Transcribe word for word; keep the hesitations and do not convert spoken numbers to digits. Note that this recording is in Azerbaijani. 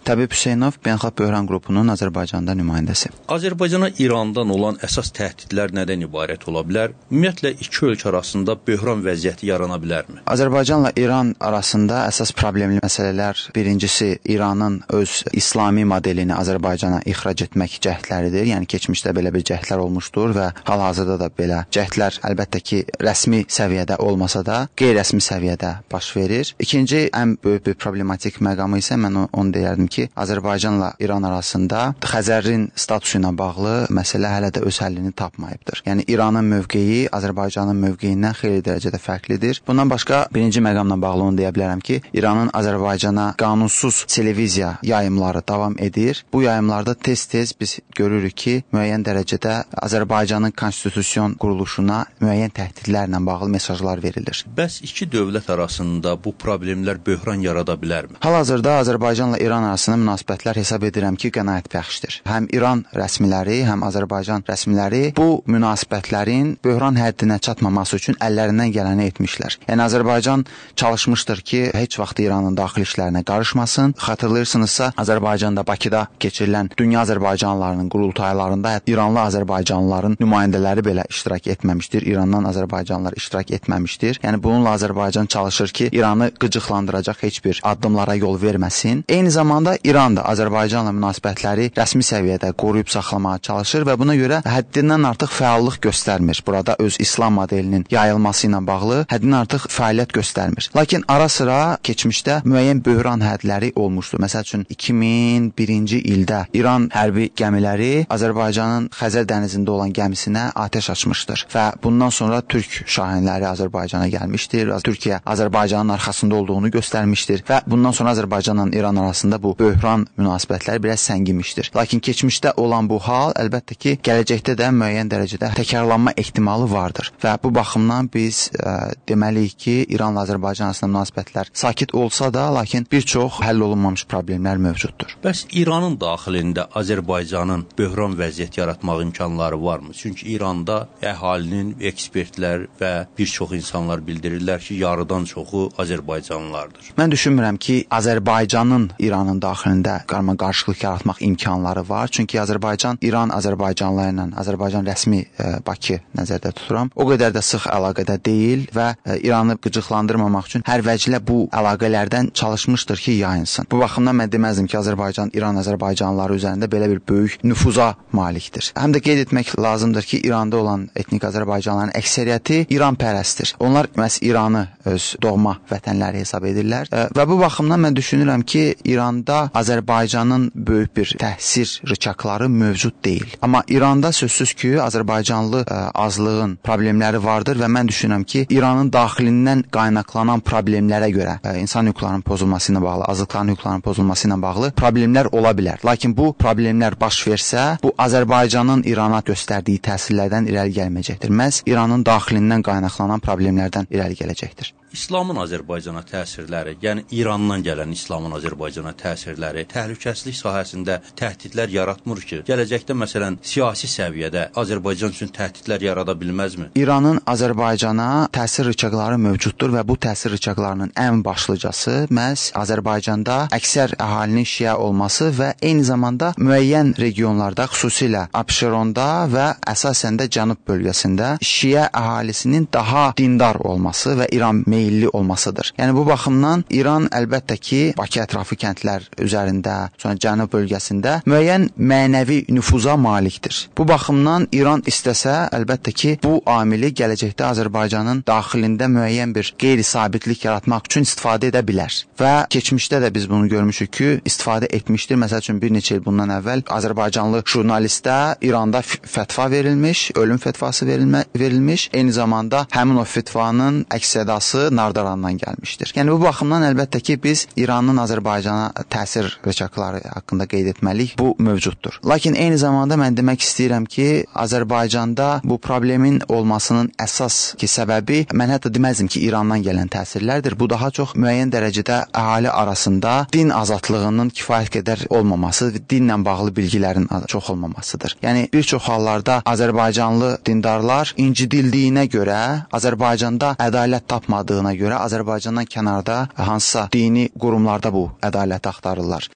Təbib Hüseynov, Beynəlxalq Böhran Qrupunun Azərbaycanda nümayəndəsi. Azərbaycana İrandan olan əsas təhdidlər nədən ibarət ola bilər? Ümumiyyətlə, iki ölkə arasında böhran vəziyyəti yarana bilərmi? Azərbaycanla İran arasında əsas problemli məsələlər birincisi İranın öz İslami modelini Azərbaycana ixrac etmək cəhdləridir. Yəni, keçmişdə belə bir cəhdlər olmuşdur və hal-hazırda da belə cəhdlər əlbəttə ki, rəsmi səviyyədə olmasa da, qeyri-rəsmi səviyyədə baş verir. İkinci, ən böyük bir problematik məqamı isə mən onu deyərdim ki, Azərbaycanla İran arasında Xəzərin statusu ilə bağlı məsələ hələ də öz həllini tapmayıbdır. Yəni, İranın mövqeyi Azərbaycanın mövqeyindən xeyli dərəcədə fərqlidir. Bundan başqa, birinci məqamla bağlı onu deyə bilərəm ki, İranın Azərbaycana qanunsuz televiziya yayımları davam edir. Bu yayımlarda tez-tez biz görürük ki, müəyyən dərəcədə Azərbaycanın konstitusiyon quruluşuna müəyyən təhdidlərlə bağlı mesajlar verilir. Bəs iki dövlət arasında bu problemlər böhran yarada bilərmi? Hal-hazırda Azərbaycanla İran arasında münasibətlər hesab edirəm ki, qənaətbəxşdir. Həm İran rəsmiləri, həm Azərbaycan rəsmiləri bu münasibətlərin böhran həddinə çatmaması üçün əllərindən gələni etmişlər. Yəni, Azərbaycan çalışmışdır ki, heç vaxt İranın daxili işlərinə qarışmasın. Xatırlayırsınızsa, Azərbaycanda Bakıda keçirilən dünya Azərbaycanlılarının qurultaylarında İranlı Azərbaycanlıların nümayəndələri belə iştirak etməmişdir. İrandan Azərbaycanlılar iştirak etməmişdir. Yəni, bununla Azərbaycan çalışır ki, İranı qıcıqlandıracaq heç bir addımlara yol verməsin. Eyni zamanda İran da Azərbaycanla münasibətləri rəsmi səviyyədə qoruyub saxlamağa çalışır və buna görə həddindən artıq fəallıq göstərmir. Burada öz İslam modelinin yayılması ilə bağlı həddindən artıq fəaliyyət göstərmir. Lakin ara sıra keçmişdə müəyyən böhran hədləri olmuşdur. Məsəl üçün, iki min birinci ildə İran hərbi gəmiləri Azərbaycanın Xəzər dənizində olan gəmisinə atəş açmışdır və bundan sonra Türk şahinləri Azərbaycana gəlmişdir. Türkiyə Azərbaycanın arxasında olduğunu göstərmişdir və bundan sonra Azərbaycanla İran arasında bu böhran münasibətləri biraz səngimişdir. Lakin keçmişdə olan bu hal əlbəttə ki, gələcəkdə də müəyyən dərəcədə təkrarlanma ehtimalı vardır və bu baxımdan biz ə, deməliyik ki, İranla Azərbaycan arasında münasibətlər sakit olsa da, lakin bir çox həll olunmamış problemlər mövcuddur. Bəs İranın daxilində Azərbaycanın böhran vəziyyət yaratmaq imkanları varmı? Çünki İranda əhalinin, ekspertlər və bir çox insanlar bildirirlər ki, yarıdan çoxu Azərbaycanlılardır. Mən düşünmürəm ki, Azərbaycanın İranın daxilində qarma-qarşılıq yaratmaq imkanları var. Çünki Azərbaycan, İran Azərbaycanlıları ilə Azərbaycan rəsmi e, Bakı nəzərdə tuturam. O qədər də sıx əlaqədə deyil və e, İranı qıcıqlandırmamaq üçün hər vəclə bu əlaqələrdən çalışmışdır ki, yayınsın. Bu baxımdan mən deməzdim ki, Azərbaycan, İran Azərbaycanlıları üzərində belə bir böyük nüfuza malikdir. Həm də qeyd etmək lazımdır ki, İranda olan etnik Azərbaycanlıların əksəriyyəti İranpərəstdir. Onlar məhz İranı öz doğma vətənləri hesab edirlər e, və bu baxımdan mən düşünürəm ki, İranda Azərbaycanın böyük bir təsir rıçaqları mövcud deyil. Amma İranda sözsüz ki, Azərbaycanlı ə, azlığın problemləri vardır və mən düşünürəm ki, İranın daxilindən qaynaqlanan problemlərə görə ə, insan hüquqlarının pozulması ilə bağlı, azlıqların hüquqlarının pozulması ilə bağlı problemlər ola bilər. Lakin bu problemlər baş versə, bu Azərbaycanın İrana göstərdiyi təsirlərdən irəli gəlməyəcəkdir. Məhz İranın daxilindən qaynaqlanan problemlərdən irəli gələcəkdir. İslamın Azərbaycana təsirləri, yəni İrandan gələn İslamın Azərbaycana təsirləri təhlükəsizlik sahəsində təhdidlər yaratmır ki, gələcəkdə məsələn siyasi səviyyədə Azərbaycan üçün təhdidlər yarada bilməzmi? İranın Azərbaycana təsir rıçaqları mövcuddur və bu təsir rıçaqlarının ən başlıcası məhz Azərbaycanda əksər əhalinin şiə olması və eyni zamanda müəyyən regionlarda, xüsusilə Abşeronda və əsasən də Cənub bölgəsində şiə əhalisinin daha dindar olması və İran meyilli olmasıdır. Yəni bu baxımdan İran əlbəttə ki, Bakı ətrafı kəndlər üzərində, sonra Cənub bölgəsində müəyyən mənəvi nüfuza malikdir. Bu baxımdan İran istəsə, əlbəttə ki, bu amili gələcəkdə Azərbaycanın daxilində müəyyən bir qeyri-sabitlik yaratmaq üçün istifadə edə bilər. Və keçmişdə də biz bunu görmüşük ki, istifadə etmişdir. Məsəl üçün bir neçə il bundan əvvəl Azərbaycanlı jurnalistə İranda fətva verilmiş, ölüm fətvası verilmə, verilmiş. Eyni zamanda həmin o fətvanın əks-sədası Nardarandan gəlmişdir. Yəni bu baxımdan əlbəttə ki, biz İranın Azərbaycana təsir rıçaqları haqqında qeyd etməliyik. Bu mövcuddur. Lakin eyni zamanda mən demək istəyirəm ki, Azərbaycanda bu problemin olmasının əsas ki, səbəbi mən hətta deməzdim ki, İrandan gələn təsirlərdir. Bu daha çox müəyyən dərəcədə əhali arasında din azadlığının kifayət qədər olmaması, dinlə bağlı bilgilərin çox olmamasıdır. Yəni bir çox hallarda Azərbaycanlı dindarlar incidildiyinə görə, Azərbaycanda ədalət tapmadığına görə Azərbaycandan kənarda hansısa dini qurumlarda bu ədaləti axtarırlar.